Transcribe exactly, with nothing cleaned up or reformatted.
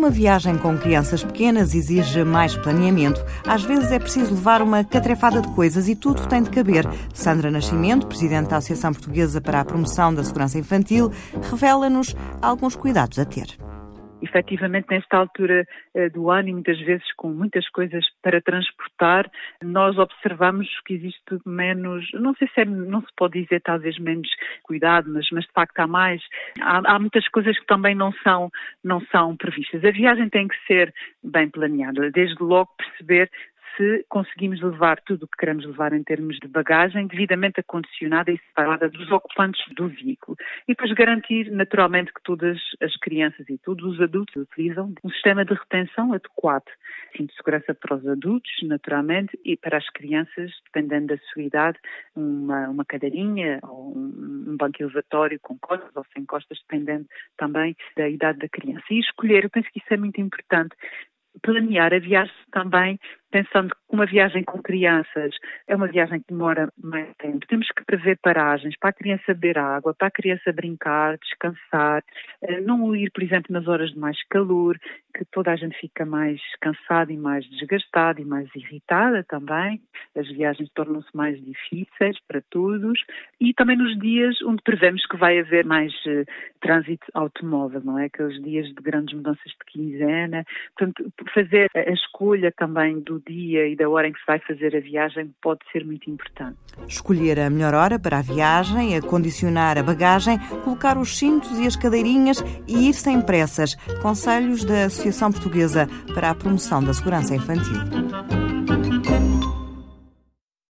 Uma viagem com crianças pequenas exige mais planeamento. Às vezes é preciso levar uma catrefada de coisas e tudo tem de caber. Sandra Nascimento, presidente da Associação Portuguesa para a Promoção da Segurança Infantil, revela-nos alguns cuidados a ter. Efetivamente, nesta altura uh, do ano e muitas vezes com muitas coisas para transportar, nós observamos que existe menos, não sei se é, não se pode dizer talvez menos cuidado, mas, mas de facto há mais, há, há muitas coisas que também não são, não são previstas. A viagem tem que ser bem planeada, desde logo perceber se conseguimos levar tudo o que queremos levar em termos de bagagem devidamente acondicionada e separada dos ocupantes do veículo. E depois garantir, naturalmente, que todas as crianças e todos os adultos utilizam um sistema de retenção adequado. Cinto de segurança para os adultos, naturalmente, e para as crianças, dependendo da sua idade, uma, uma cadeirinha ou um, um banco elevatório com costas ou sem costas, dependendo também da idade da criança. E escolher, eu penso que isso é muito importante, planear a viagem também, pensando que uma viagem com crianças é uma viagem que demora mais tempo. Temos que prever paragens para a criança beber água, para a criança brincar, descansar, não ir, por exemplo, nas horas de mais calor, que toda a gente fica mais cansada e mais desgastada e mais irritada também. As viagens tornam-se mais difíceis para todos e também nos dias onde prevemos que vai haver mais uh, trânsito automóvel, não é? Aqueles dias de grandes mudanças de quinzena. Portanto, fazer a escolha também do dia e da hora em que se vai fazer a viagem pode ser muito importante. Escolher a melhor hora para a viagem, acondicionar a bagagem, colocar os cintos e as cadeirinhas e ir sem pressas. Conselhos da Associação Portuguesa para a Promoção da Segurança Infantil.